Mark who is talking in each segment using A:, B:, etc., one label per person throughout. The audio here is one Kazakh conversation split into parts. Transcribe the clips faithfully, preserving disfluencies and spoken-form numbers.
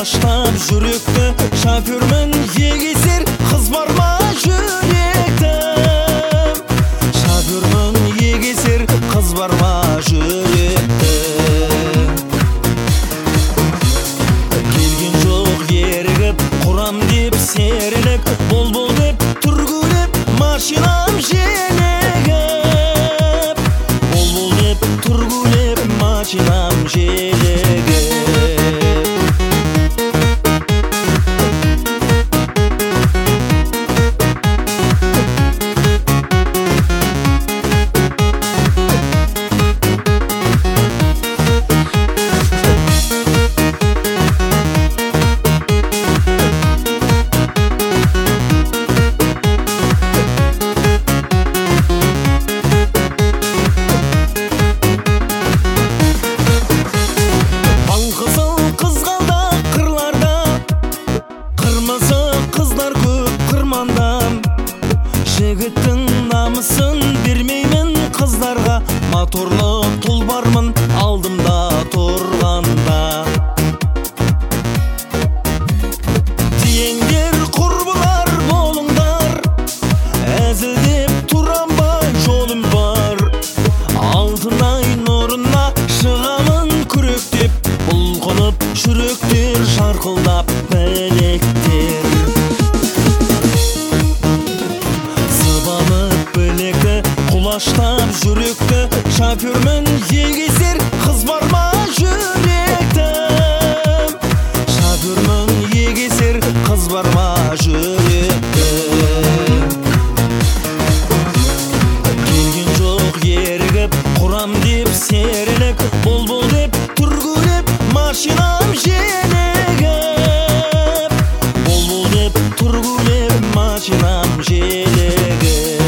A: Құлаштап жүректі шофермін егесер қыз бар ма жүректім шофермін егесер қыз бар ма жүректім келген жоқ ерігіп құрам деп серілік бол-бол деп түргілеп машинам желігіп бол-бол деп түргілеп машинам желігіп жігіттің намысын бермеймін қыздарға моторлы тұлбармын алдымда тұрғанда тиеңдер құрбылар болыңдар әзілдеп тұрам ба жолым бар алтынай нұрына шығамын күректеп бұлқынып жүректер шарқылдап білектер құлаштап жүректі шофермін егесер қыз бар ма жүректім шофермін егесер қыз бар ма жүректім келген жоқ ерігіп құрам деп серілік бол-бол деп түргілеп машинам желігіп бол-бол деп түргілеп машинам желігіп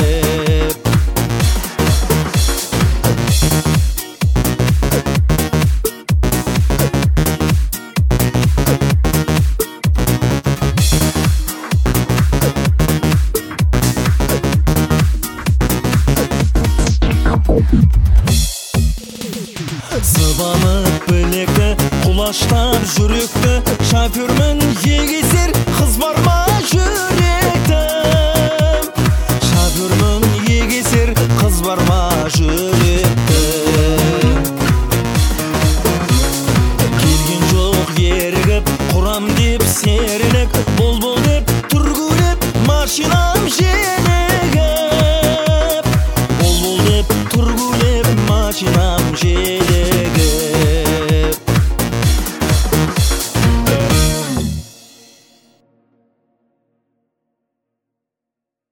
A: сыбанып білекті құлаштап жүректі шофермін егесер қыз бар ма жүректім шофермін егесер қыз бар ма жүректім келген жоқ ерігіп құрам деп серілік бол-бол деп түргілеп машинам желігіп бол-бол деп түргілеп машинам желігіп